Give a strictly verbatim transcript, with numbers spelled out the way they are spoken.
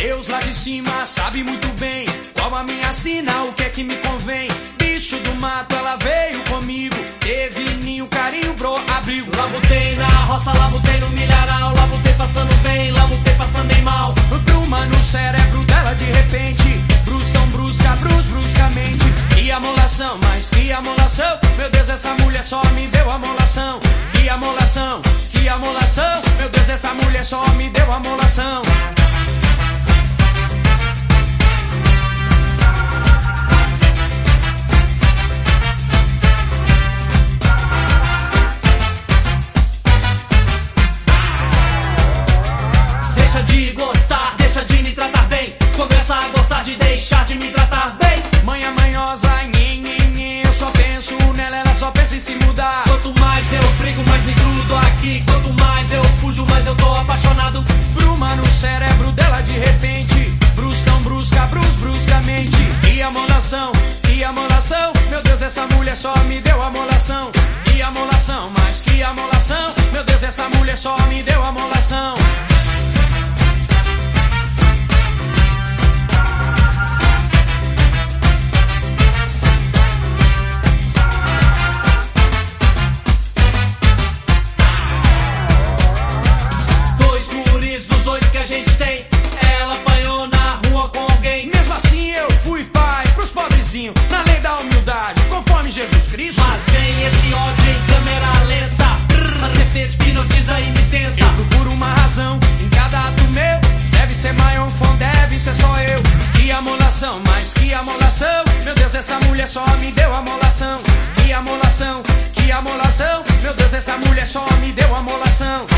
Deus lá de cima sabe muito bem qual a minha sina, o que é que me convém. Bicho do mato, ela veio comigo, teve ninho, carinho, bro, abrigo. Lá botei na roça, lá botei no milharal, lá botei passando bem, lá botei passando bem mal. Bruma no cérebro dela de repente, brus tão brusca, brus bruscamente. Que amolação, mas que amolação, meu Deus, essa mulher só me deu amolação. Que amolação, que amolação, meu Deus, essa mulher só me deu amolação. Deixa de gostar, deixa de me tratar bem, começa a gostar de deixar de me tratar bem. Manha manhosa, nhe, nhe, nhe, eu só penso nela, ela só pensa em se mudar. Quanto mais eu brigo, mais me grudo aqui, quanto mais eu fujo, mais eu tô apaixonado. Bruma no cérebro dela de repente, brus tão brusca, brus bruscamente. Que amolação, que amolação, meu Deus, essa mulher só me deu amolação. Que amolação, mas que amolação, meu Deus, essa mulher só me deu amolação. Que a gente tem, ela apanhou na rua com alguém. Mesmo assim eu fui pai pros pobrezinhos, na lei da humildade, conforme Jesus Cristo. Mas vem esse ódio em câmera lenta, a C P hipnotiza e me tenta. Eu procuro uma razão em cada ato meu, deve ser maior fã, deve ser só eu. Que amolação, mas que amolação, meu Deus, essa mulher só me deu amolação. Que amolação, que amolação, meu Deus, essa mulher só me deu amolação.